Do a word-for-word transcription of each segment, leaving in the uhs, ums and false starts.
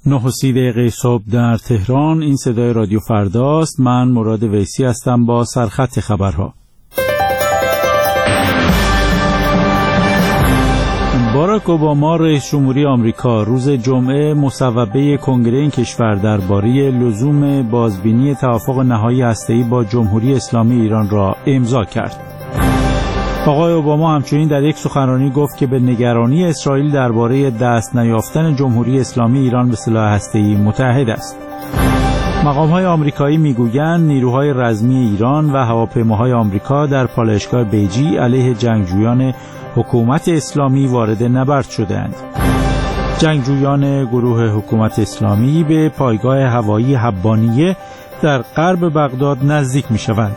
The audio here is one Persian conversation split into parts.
نه و سی دقیقه صبح در تهران. این صدای رادیو فرداست. من مراد ویسی هستم با سرخط خبرها. باراک اوباما رئیس جمهوری آمریکا روز جمعه مصوبه کنگره این کشور درباره لزوم بازبینی توافق نهایی هسته‌ای با جمهوری اسلامی ایران را امضا کرد. آقای اوباما همچنین در یک سخنرانی گفت که به نگرانی اسرائیل درباره دست نیافتن جمهوری اسلامی ایران به سلاح هسته‌ای متحد است. مقام‌های آمریکایی می‌گویند نیروهای رزمی ایران و هواپیماهای آمریکا در پالایشگاه بیجی علیه جنگجویان حکومت اسلامی وارد نبرد شدند. جنگجویان گروه حکومت اسلامی به پایگاه هوایی حبانیه در غرب بغداد نزدیک می‌شوند.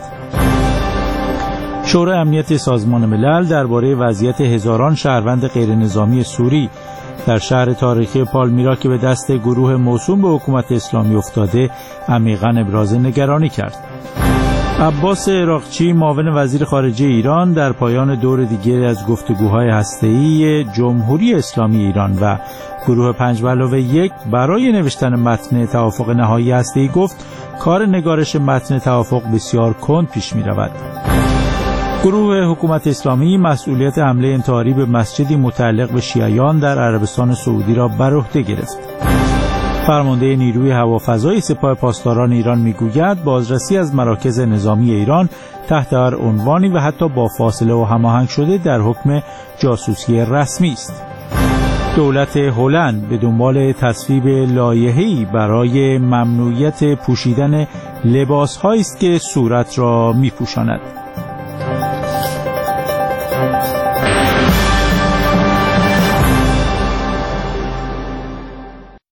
شورای امنیت سازمان ملل درباره وضعیت هزاران شهروند غیرنظامی سوری در شهر تاریخی پالمیرا که به دست گروه موسوم به حکومت اسلامی افتاده عمیقاً ابراز نگرانی کرد. عباس عراقچی معاون وزیر خارجه ایران در پایان دور دیگری از گفتگوهای هسته‌ای جمهوری اسلامی ایران و گروه پنج به علاوه یک برای نوشتن متن توافق نهایی هسته‌ای گفت کار نگارش متن توافق بسیار کند پیش می‌رود. گروه حکومت اسلامی مسئولیت حمله انتحاری به مسجدی متعلق به شیعیان در عربستان سعودی را بر عهده گرفت. فرمانده نیروی هوافضای سپاه پاسداران ایران میگوید بازرسی از مراکز نظامی ایران تحت هر عنوانی و حتی با فاصله و هماهنگ شده در حکم جاسوسی رسمی است. دولت هلند به دنبال تصویب لایحه‌ای برای ممنوعیت پوشیدن لباس‌هایی است که صورت را می‌پوشاند.